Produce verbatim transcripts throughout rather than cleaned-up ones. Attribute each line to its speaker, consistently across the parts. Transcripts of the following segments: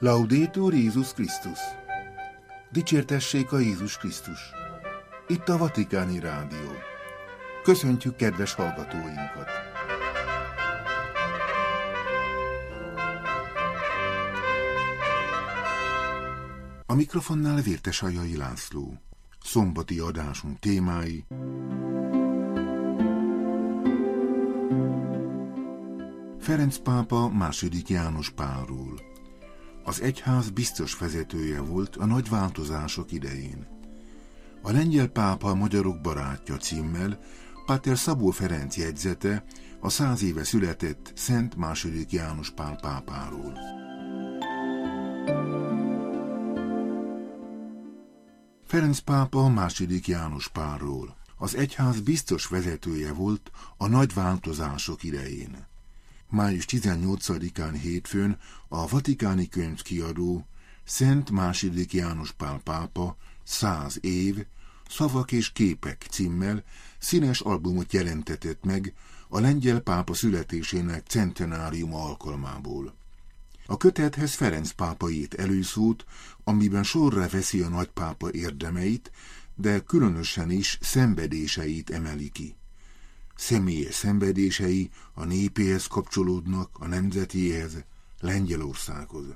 Speaker 1: Laudetur Jézus Krisztus! Dicsértessék a Jézus Krisztus! Itt a Vatikáni Rádió. Köszöntjük kedves hallgatóinkat! A mikrofonnál Vértesajai László. Szombati adásunk témái: Ferenc pápa második János Pálról. Az egyház biztos vezetője volt a nagy változások idején. A lengyel pápa a magyarok barátja címmel Páter Szabó Ferenc jegyzete a száz éve született Szent második János Pál pápáról. Ferenc pápa második János Pálról. Az egyház biztos vezetője volt a nagy változások idején. május tizennyolcadikán hétfőn a Vatikáni Könyvkiadó Szent második János Pál pápa száz év, szavak és képek címmel színes albumot jelentetett meg a lengyel pápa születésének centenáriuma alkalmából. A kötethez Ferenc pápa írt előszót, amiben sorra veszi a nagypápa érdemeit, de különösen is szenvedéseit emeli ki. Személyes szenvedései a népéhez kapcsolódnak, a nemzetéhez, Lengyelországhoz.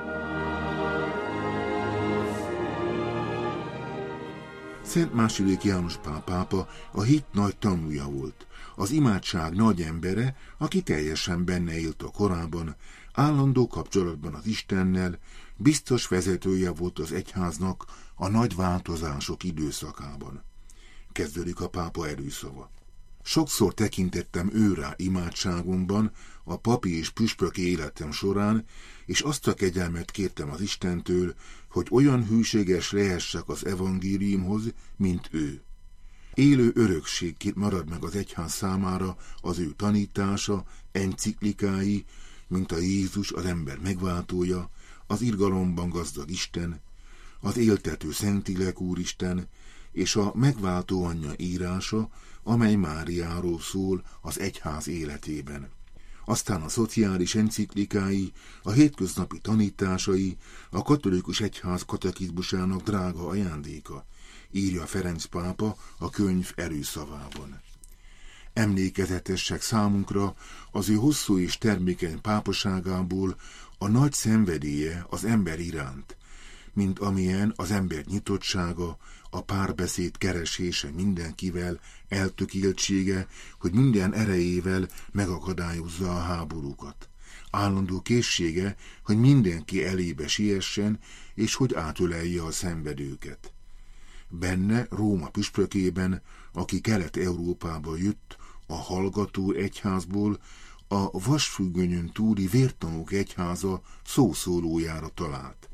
Speaker 1: Szent második János Pál pápa a hit nagy tanúja volt, az imádság nagy embere, aki teljesen benne élt a korában, állandó kapcsolatban az Istennel, biztos vezetője volt az egyháznak a nagy változások időszakában. Kezdődik a pápa előszava. Sokszor tekintettem őrá imádságomban a papi és püspöki életem során, és azt a kegyelmet kértem az Istentől, hogy olyan hűséges lehessek az evangéliumhoz, mint ő. Élő örökségként marad meg az egyház számára az ő tanítása, enciklikái, mint a Jézus az ember megváltója, az irgalomban gazdag Isten, az éltető Szentlélek Úristen, és a megváltó anyja írása, amely Máriáról szól az egyház életében. Aztán a szociális enciklikái, a hétköznapi tanításai, a katolikus egyház katekizmusának drága ajándéka, írja Ferenc pápa a könyv előszavában. Emlékezetesek számunkra az ő hosszú és termékeny pápaságából a nagy szenvedélye az ember iránt, mint amilyen az ember nyitottsága, a párbeszéd keresése mindenkivel, eltökéltsége, hogy minden erejével megakadályozza a háborúkat. Állandó készsége, hogy mindenki elébe siessen, és hogy átölelje a szenvedőket. Benne, Róma püspökében, aki Kelet-Európába jött, a hallgató egyházból, a vasfüggönyön túli vértanúk egyháza szószólójára talált.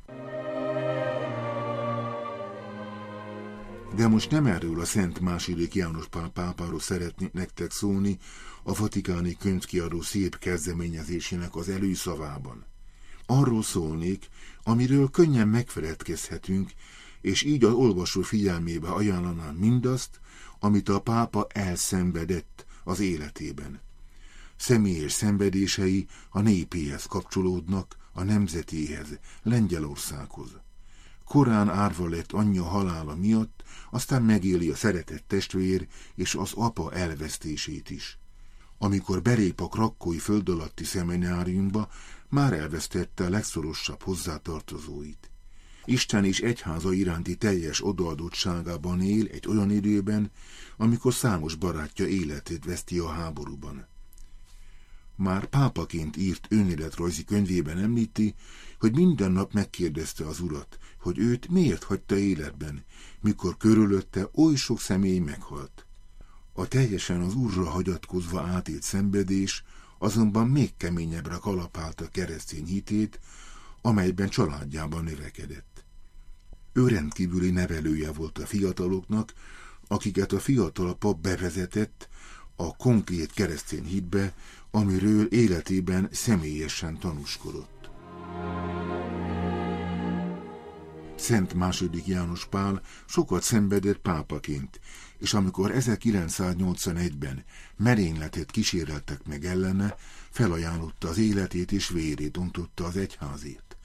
Speaker 1: De most nem erről a Szent második János Pál pápáról szeretnék nektek szólni a Vatikáni Könyvkiadó szép kezdeményezésének az előszavában. Arról szólnék, amiről könnyen megfeledkezhetünk, és így az olvasó figyelmébe ajánlanám mindazt, amit a pápa elszenvedett az életében. Személyes szenvedései a népéhez kapcsolódnak, a nemzetéhez, Lengyelországhoz. Korán árva lett anyja halála miatt, aztán megéli a szeretett testvér és az apa elvesztését is. Amikor belép a krakkói föld alatti szemináriumba, már elvesztette a legszorosabb hozzátartozóit. Isten és egyháza iránti teljes odaadottságában él egy olyan időben, amikor számos barátja életét veszti a háborúban. Már pápaként írt önéletrajzi könyvében említi, hogy minden nap megkérdezte az Urat, hogy őt miért hagyta életben, mikor körülötte oly sok személy meghalt. A teljesen az Úrra hagyatkozva átélt szenvedés azonban még keményebbre kalapálta keresztény hitét, amelyben családjában növekedett. Ő rendkívüli nevelője volt a fiataloknak, akiket a fiatal pap bevezetett a konkrét keresztény hitbe, amiről életében személyesen tanúskodott. Szent második János Pál sokat szenvedett pápaként, és amikor ezerkilencszáznyolcvanegyben merényletet kíséreltek meg ellene, felajánlotta az életét és vérét ontotta az egyházért.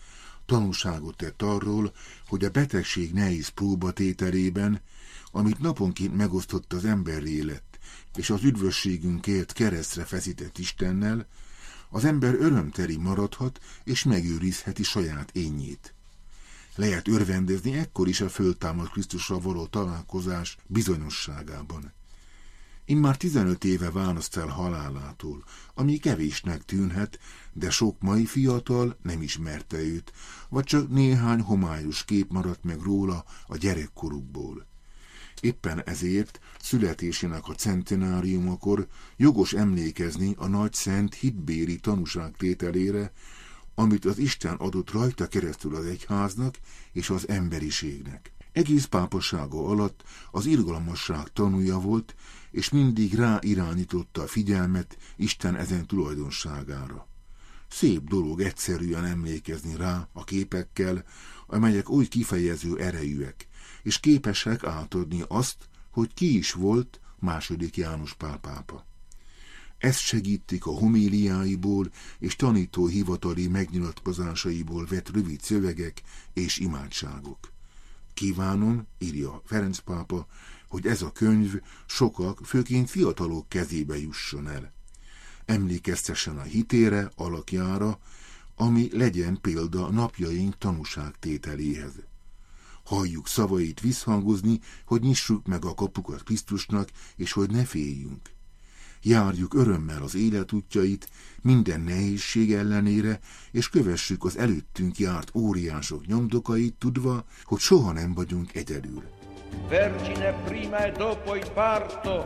Speaker 1: tanúságot tett arról, hogy a betegség nehéz próbatételében, amit naponként megosztott az emberi élet, és az üdvösségünkért keresztre feszített Istennel, az ember örömteli maradhat, és megőrizheti saját énjét. Lehet örvendezni ekkor is a föltámadt Krisztussal való találkozás bizonyosságában. Immár tizenöt éve választ el halálától, ami kevésnek tűnhet, de sok mai fiatal nem ismerte őt, vagy csak néhány homályos kép maradt meg róla a gyerekkorukból. Éppen ezért születésének a centenáriumakor jogos emlékezni a nagy szent hitbéri tanúságtételére, amit az Isten adott rajta keresztül az egyháznak és az emberiségnek. Egész pápasága alatt az irgalmasság tanúja volt, és mindig ráirányította a figyelmet Isten ezen tulajdonságára. Szép dolog egyszerűen emlékezni rá a képekkel, amelyek oly kifejező erejűek, és képesek átadni azt, hogy ki is volt második János Pál pápa. Ezt segítik a homíliáiból és tanító hivatali megnyilatkozásaiból vett rövid szövegek és imádságok. Kívánom, írja Ferenc pápa, hogy ez a könyv sokak, főként fiatalok kezébe jusson el. Emlékeztessen a hitére, alakjára, ami legyen példa napjaink tanúságtételéhez. Halljuk szavait visszhangozni, hogy nyissuk meg a kapukat Krisztusnak, és hogy ne féljünk. Járjuk örömmel az életútjait, minden nehézség ellenére, és kövessük az előttünk járt óriások nyomdokait, tudva, hogy soha nem vagyunk egyedül.
Speaker 2: Vergine prima e dopo il parto,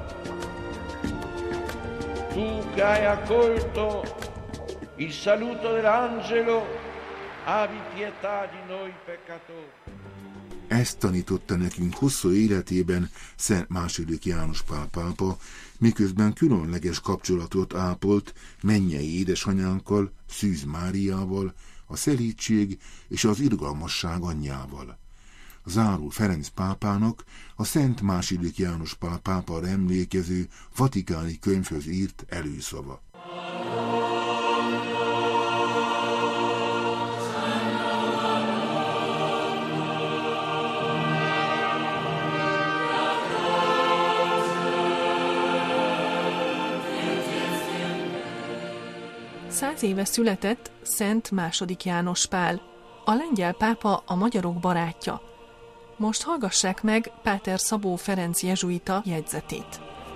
Speaker 2: tu che hai accolto il saluto dell'angelo, abbi pietà di noi peccatori.
Speaker 1: Ezt tanította nekünk hosszú életében Szent második János Pál pápa, miközben különleges kapcsolatot ápolt mennyei édesanyánkkal, Szűz Máriával, a szelídség és az irgalmasság anyjával. Zárul Ferenc pápának a Szent második János Pál pápára emlékező vatikáni könyvhöz írt előszava.
Speaker 3: Száz éve született Szent második János Pál, a lengyel pápa a magyarok barátja. Most hallgassák meg Páter Szabó Ferenc jezsuita jegyzetét.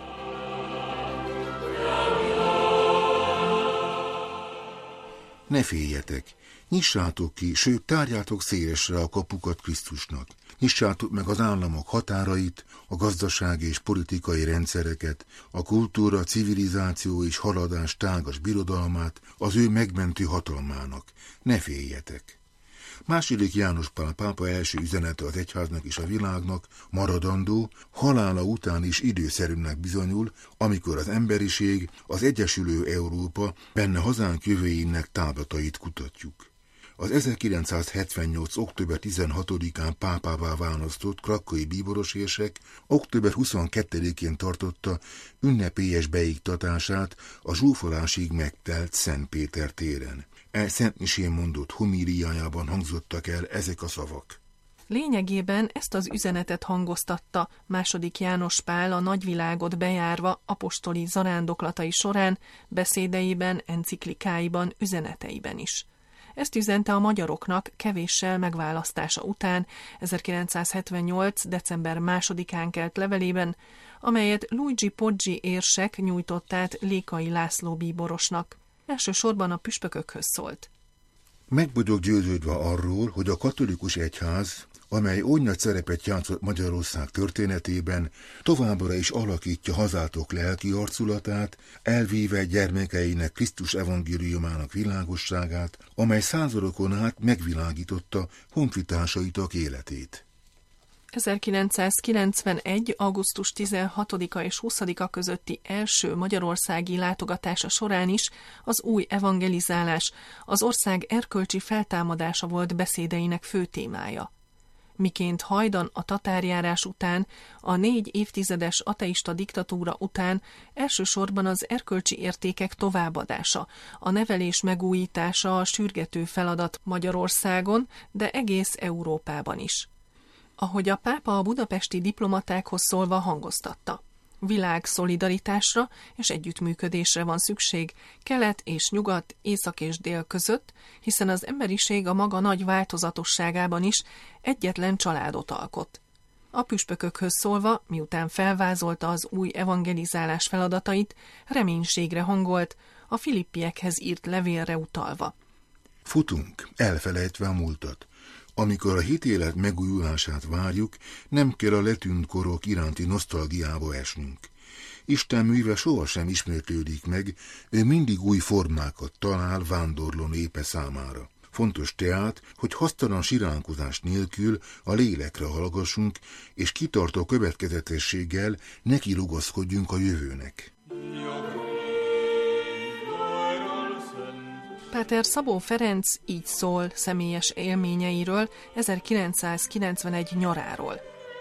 Speaker 1: Ne féljetek, nyissátok ki, sőt tárjátok szélesre a kapukat Krisztusnak. Nyissátok meg az államok határait, a gazdasági és politikai rendszereket, a kultúra, civilizáció és haladás tágas birodalmát az ő megmentő hatalmának. Ne féljetek! Második János Pál pápa első üzenete az egyháznak és a világnak maradandó, halála után is időszerűnek bizonyul, amikor az emberiség, az egyesülő Európa, benne hazánk jövőjének táblatait kutatjuk. Az ezerkilencszázhetvennyolc. október tizenhatodikán pápává választott krakói bíborérsek október huszonkettedikén tartotta ünnepélyes beiktatását a zsúfolásig megtelt Szent Péter téren. E Szent misén mondott homíliájában hangzottak el ezek a szavak.
Speaker 3: Lényegében ezt az üzenetet hangoztatta második János Pál a nagyvilágot bejárva apostoli zarándoklatai során, beszédeiben, enciklikáiban, üzeneteiben is. Ezt üzente a magyaroknak kevéssel megválasztása után ezerkilencszázhetvennyolc. december másodikán kelt levelében, amelyet Luigi Poggi érsek nyújtott át Lékai László bíborosnak. Elsősorban a püspökökhöz szólt.
Speaker 1: Meg vagyok győződve arról, hogy a katolikus egyház, amely oly nagy szerepet játszott Magyarország történetében, továbbra is alakítja hazátok lelki arculatát, elvíve gyermekeinek Krisztus evangéliumának világosságát, amely századokon át megvilágította honfitársaitok életét.
Speaker 3: ezerkilencszázkilencvenegy. augusztus tizenhatodika és huszadika közötti első magyarországi látogatása során is az új evangelizálás, az ország erkölcsi feltámadása volt beszédeinek fő témája. Miként hajdan a tatárjárás után, a négy évtizedes ateista diktatúra után elsősorban az erkölcsi értékek továbbadása, a nevelés megújítása a sürgető feladat Magyarországon, de egész Európában is. Ahogy a pápa a budapesti diplomatákhoz szólva hangoztatta. Világ szolidaritásra és együttműködésre van szükség kelet és nyugat, észak és dél között, hiszen az emberiség a maga nagy változatosságában is egyetlen családot alkot. A püspökökhöz szólva, miután felvázolta az új evangelizálás feladatait, reménységre hangolt, a filippiekhez írt levélre utalva.
Speaker 1: Futunk, elfelejtve a múltat. Amikor a hitélet megújulását várjuk, nem kell a letűnt korok iránti nosztalgiába esnünk. Isten műve sohasem ismétlődik meg, ő mindig új formákat talál vándorló népe számára. Fontos tehát, hogy hasztalan siránkozás nélkül a lélekre hallgassunk, és kitartó következetességgel neki rugaszkodjunk a jövőnek.
Speaker 3: Páter Szabó Ferenc így szól személyes élményeiről ezerkilencszázkilencvenegy nyaráról.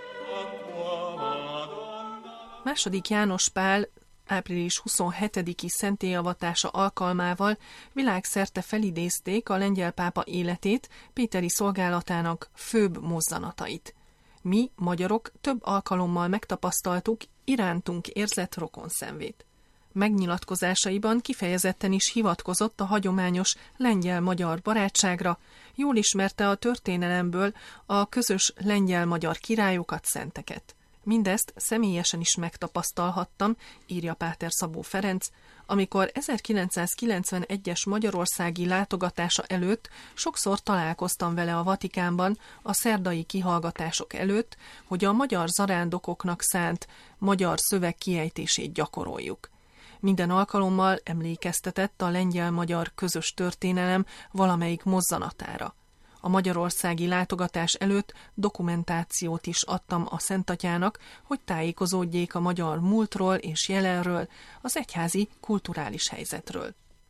Speaker 3: Második János Pál április huszonhetediki szentélyavatása alkalmával világszerte felidézték a lengyel pápa életét, péteri szolgálatának főbb mozzanatait. Mi, magyarok, több alkalommal megtapasztaltuk irántunk érzett rokonszenvét. Megnyilatkozásaiban kifejezetten is hivatkozott a hagyományos lengyel-magyar barátságra, jól ismerte a történelemből a közös lengyel-magyar királyokat, szenteket. Mindezt személyesen is megtapasztalhattam, írja Páter Szabó Ferenc, amikor ezerkilencszázkilencvenegyes magyarországi látogatása előtt sokszor találkoztam vele a Vatikánban a szerdai kihallgatások előtt, hogy a magyar zarándokoknak szánt magyar szöveg kiejtését gyakoroljuk. Minden alkalommal emlékeztetett a lengyel-magyar közös történelem valamelyik mozzanatára. A magyarországi látogatás előtt dokumentációt is adtam a Szentatyának, hogy tájékozódjék a magyar múltról és jelenről, az egyházi kulturális helyzetről.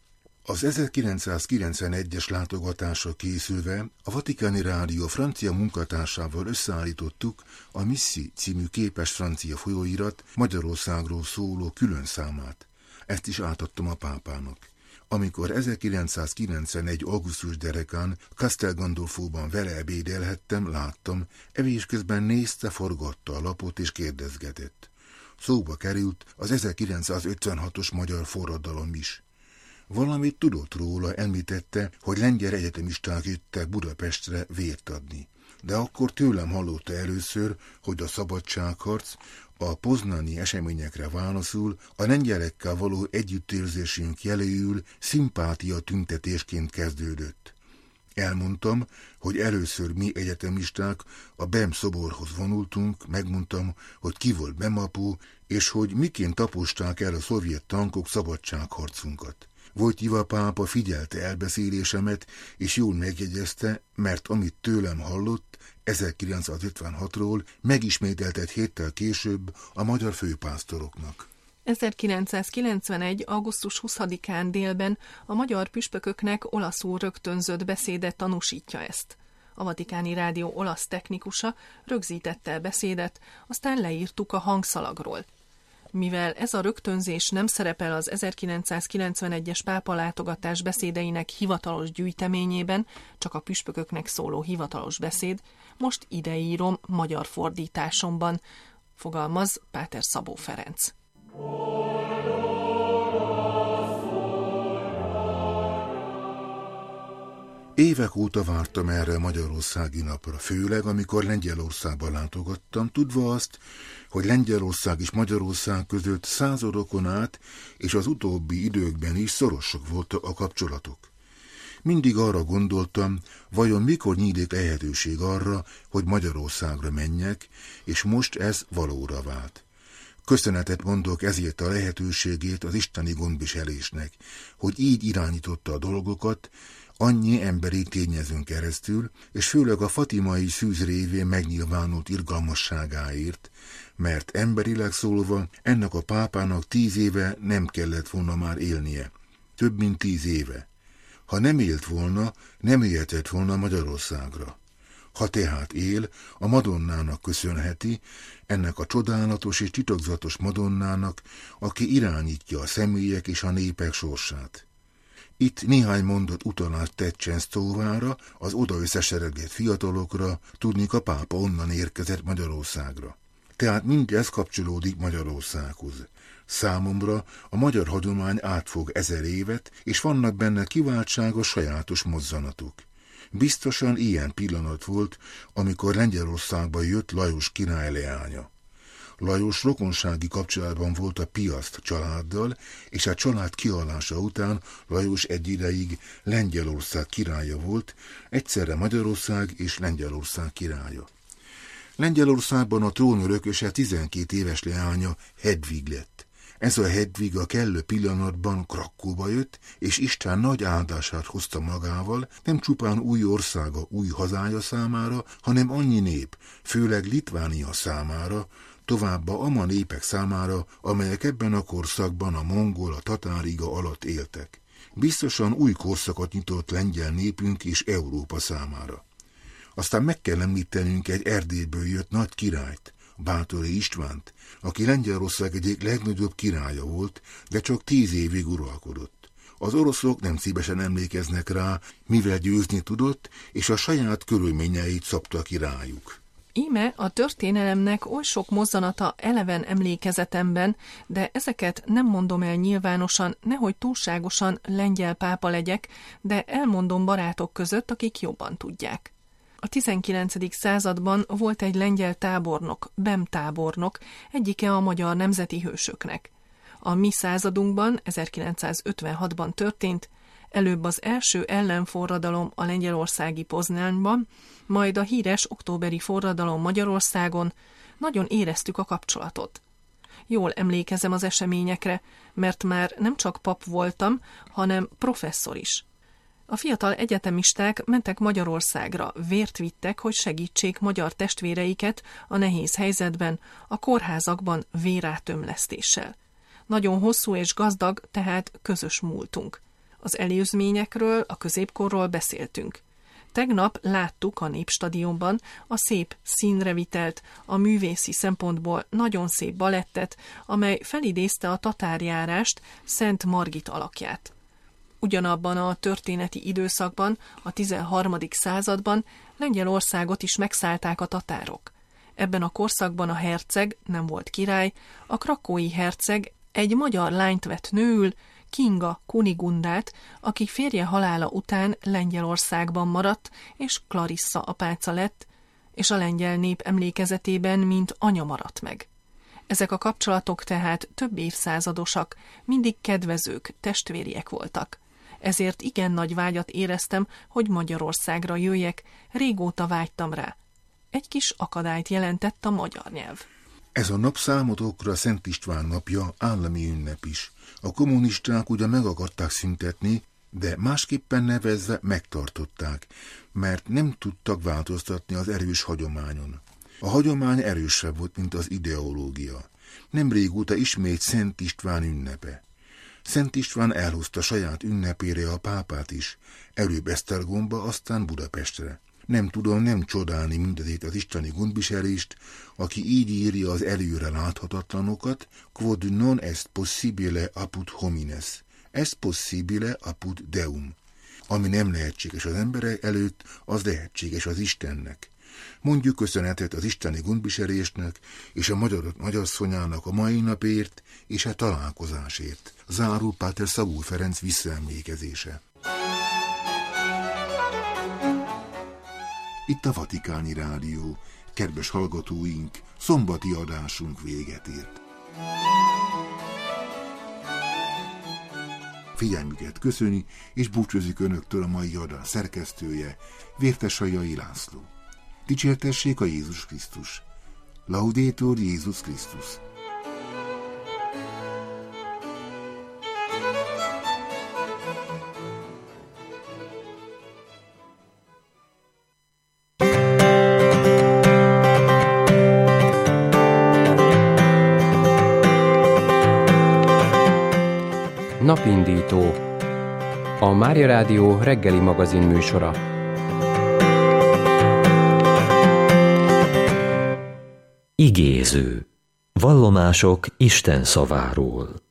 Speaker 1: Az ezerkilencszázkilencvenegyes látogatásra készülve a Vatikáni Rádió francia munkatársával összeállítottuk a Misszi című képes francia folyóirat Magyarországról szóló külön számát. Ezt is átadtam a pápának. Amikor ezerkilencszázkilencvenegy. augusztus derekán Castel Gandolfóban vele ebédelhettem, láttam, evés közben nézte, forgatta a lapot és kérdezgetett. Szóba került az ezerkilencszázötvenhatos magyar forradalom is. Valamit tudott róla, említette, hogy lengyel egyetemisták jöttek Budapestre vért adni. De akkor tőlem hallotta először, hogy a szabadságharc a poznani eseményekre válaszul a lengyelekkel való együttérzésünk jeléül szimpátia tüntetésként kezdődött. Elmondtam, hogy először mi egyetemisták a Bem szoborhoz vonultunk, megmondtam, hogy ki volt Bemapó, és hogy miként taposták el a szovjet tankok szabadságharcunkat. Wojtyła pápa figyelte elbeszélésemet, és jól megjegyezte, mert amit tőlem hallott, ezerkilencszázötvenhatról megismételtet héttel később a magyar főpásztoroknak.
Speaker 3: ezerkilencszázkilencvenegy. augusztus huszadikán délben a magyar püspököknek olaszul rögtönzött beszéde tanúsítja ezt. A Vatikáni Rádió olasz technikusa rögzítette a beszédet, aztán leírtuk a hangszalagról. Mivel ez a rögtönzés nem szerepel az ezerkilencszázkilencvenegyes pápa látogatás beszédeinek hivatalos gyűjteményében, csak a püspököknek szóló hivatalos beszéd, most ideírom magyar fordításomban, fogalmaz Páter Szabó Ferenc.
Speaker 1: Évek óta vártam erre a magyarországi napra, főleg amikor Lengyelországba látogattam, tudva azt, hogy Lengyelország és Magyarország között századokon át, és az utóbbi időkben is szorosok voltak a kapcsolatok. Mindig arra gondoltam, vajon mikor nyílik lehetőség arra, hogy Magyarországra menjek, és most ez valóra vált. Köszönetet mondok ezért a lehetőségét az isteni gondviselésnek, hogy így irányította a dolgokat, annyi emberi tényezőn keresztül, és főleg a fatimai szűz révén megnyilvánult irgalmasságáért, mert emberileg szólva ennek a pápának tíz éve nem kellett volna már élnie. Több mint tíz éve. Ha nem élt volna, nem jöhetett volna Magyarországra. Ha tehát él, a Madonnának köszönheti, ennek a csodálatos és titokzatos Madonnának, aki irányítja a személyek és a népek sorsát. Itt néhány mondat utalást tett Częstochovára, az oda összeseregett fiatalokra, tudnik a pápa onnan érkezett Magyarországra. Tehát mindez kapcsolódik Magyarországhoz. Számomra a magyar hagyomány átfog ezer évet, és vannak benne kiváltságos sajátos mozzanatok. Biztosan ilyen pillanat volt, amikor Lengyelországba jött Lajos király leánya. Lajos rokonsági kapcsolatban volt a Piast családdal, és a család kihalása után Lajos egy ideig Lengyelország királya volt, egyszerre Magyarország és Lengyelország királya. Lengyelországban a trónörököse tizenkét éves leánya Hedvig lett. Ez a Hedvig a kellő pillanatban Krakóba jött, és Isten nagy áldását hozta magával, nem csupán új országa, új hazája számára, hanem annyi nép, főleg Litvánia számára, továbbá ama népek számára, amelyek ebben a korszakban a mongol, a tatáriga alatt éltek. Biztosan új korszakot nyitott lengyel népünk és Európa számára. Aztán meg kell említenünk egy Erdélyből jött nagy királyt, Báthori Istvánt, aki Lengyelország egyik legnagyobb királya volt, de csak tíz évig uralkodott. Az oroszok nem szívesen emlékeznek rá, mivel győzni tudott, és a saját körülményeit szabta ki rájuk.
Speaker 3: Íme a történelemnek oly sok mozzanata eleven emlékezetemben, de ezeket nem mondom el nyilvánosan, nehogy túlságosan lengyel pápa legyek, de elmondom barátok között, akik jobban tudják. A tizenkilencedik században volt egy lengyel tábornok, Bem tábornok, egyike a magyar nemzeti hősöknek. A mi századunkban, ezerkilencszázötvenhatban történt, előbb az első ellenforradalom a lengyelországi Poznánban, majd a híres októberi forradalom Magyarországon, nagyon éreztük a kapcsolatot. Jól emlékezem az eseményekre, mert már nem csak pap voltam, hanem professzor is. A fiatal egyetemisták mentek Magyarországra, vért vittek, hogy segítsék magyar testvéreiket a nehéz helyzetben, a kórházakban vérátömlesztéssel. Nagyon hosszú és gazdag, tehát közös múltunk. Az előzményekről, a középkorról beszéltünk. Tegnap láttuk a Népstadionban a szép színrevitelt, a művészi szempontból nagyon szép balettet, amely felidézte a tatárjárást, Szent Margit alakját. Ugyanabban a történeti időszakban, a tizenharmadik században Lengyelországot is megszállták a tatárok. Ebben a korszakban a herceg, nem volt király, a krakói herceg egy magyar lányt vett nőül, Kinga Kunigundát, aki férje halála után Lengyelországban maradt, és Clarissa apáca lett, és a lengyel nép emlékezetében mint anya maradt meg. Ezek a kapcsolatok tehát több évszázadosak, mindig kedvezők, testvériek voltak. Ezért igen nagy vágyat éreztem, hogy Magyarországra jöjjek, régóta vágytam rá. Egy kis akadályt jelentett a magyar nyelv.
Speaker 1: Ez a nap számotokra Szent István napja, állami ünnep is. A kommunisták ugyan meg akarták szüntetni, de másképpen nevezve megtartották, mert nem tudtak változtatni az erős hagyományon. A hagyomány erősebb volt, mint az ideológia. Nem régóta ismét Szent István ünnepe. Szent István elhozta saját ünnepére a pápát is, előbb Esztergomba, aztán Budapestre. Nem tudom nem csodálni mindezét az isteni gondviselést, aki így írja az előre láthatatlanokat, quod non est possibile apud homines, est possibile apud Deum. Ami nem lehetséges az emberek előtt, az lehetséges az Istennek. Mondjuk köszönetet az isteni gondviselésnek és a magyar nagyasszonyának a mai napért és a találkozásért. Zárul Páter Szabó Ferenc visszaemlékezése. Itt a Vatikáni Rádió. Kedves hallgatóink, szombati adásunk véget ért. Figyelmüket köszöni, és búcsúzik önöktől a mai adás szerkesztője, Vértesajai László. Dicsértessék a Jézus Krisztus. Laudetur Jézus Krisztus.
Speaker 4: Napindító. A Mária Rádió reggeli magazin műsora.
Speaker 5: Igéző. Vallomások Isten szaváról.